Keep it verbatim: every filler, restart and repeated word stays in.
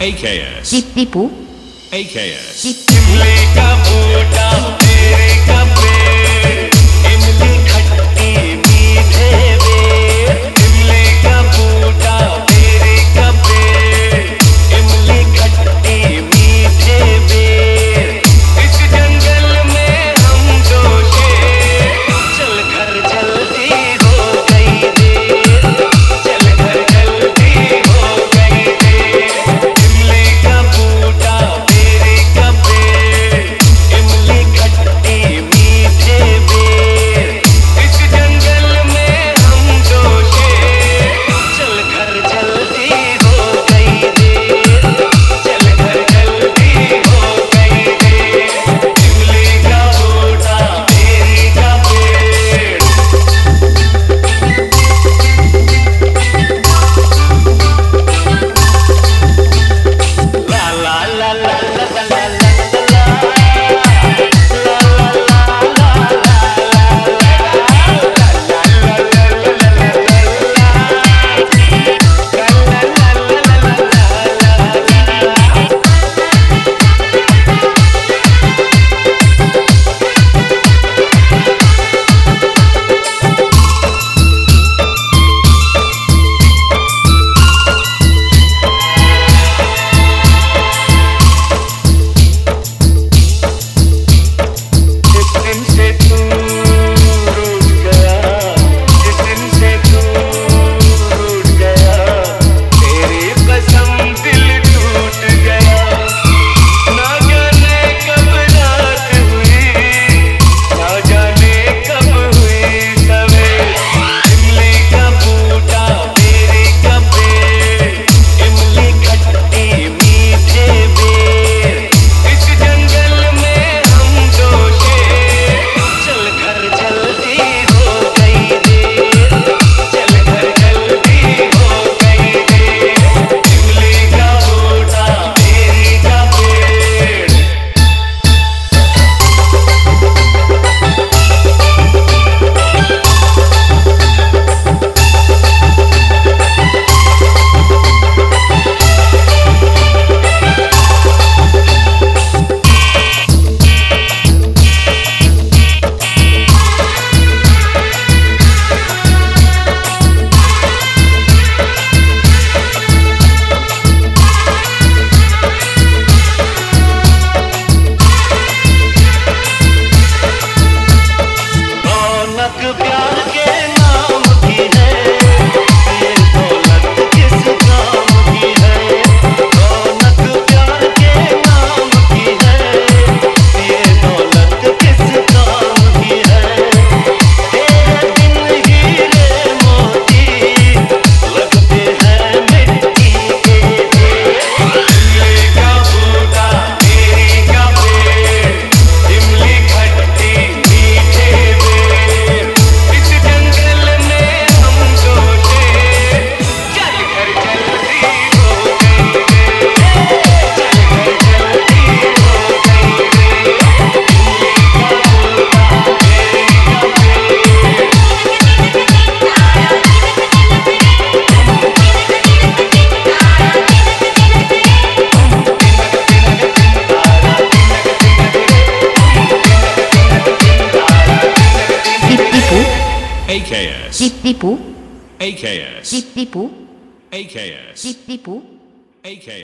A K S Tipu A K S इमली का बूटा तेरे का पेड़, इमली खट्टी मीठे बेर। इमली का बूटा तेरे का पेड़, इमली खट्टी मीठे बेर। इस जंगल में हम दो शेर, चल घर जल्दी हो गई देर, चल घर जल्दी हो गई देर। इमली का बूटा तेरे का पेड़, इमली खट्टी मीठे बेर। इस जंगल में हम दो शेर, चल घर जल्दी हो गई देर, चल घर जल्दी हो गई देर। इमली का बूटा तेरे का पेड़। ला ला ला ला ला ला ला जिस दिन से तू रूठ गया, जिस दिन से तू रूठ गया, तेरी कसम दिल टूट गया। ना जाने कब रात हुई, ना जाने कब हुई सवेर। इमली का बूटा तेरे का पेड़, इमली खट्टी मीठे बेर। इस जंगल में हम दो शेर, चल घर जल्दी हो गई देर, चल घर जल्दी हो गई देर। इमली का बूटा तेरे का पेड़। रौनक प्यार के नाम की है, ये दौलत किस काम की है। रौनक प्यार के नाम की है, ये दौलत किस काम की है। तेरे बिन हीरे मोती लगते हैं मिट्टी के ढेर। इमली का बूटा तेरे का पेड़, इमली खट्टी मीठे बेर। इस जंगल में हम दो शेर, चल घर जल्दी हो गई देर, चल घर जल्दी हो गई देर। इमली का बूटा तेरे का पेड़। Tipu A K S Tipu A K S Tipu A K S Tipu A K S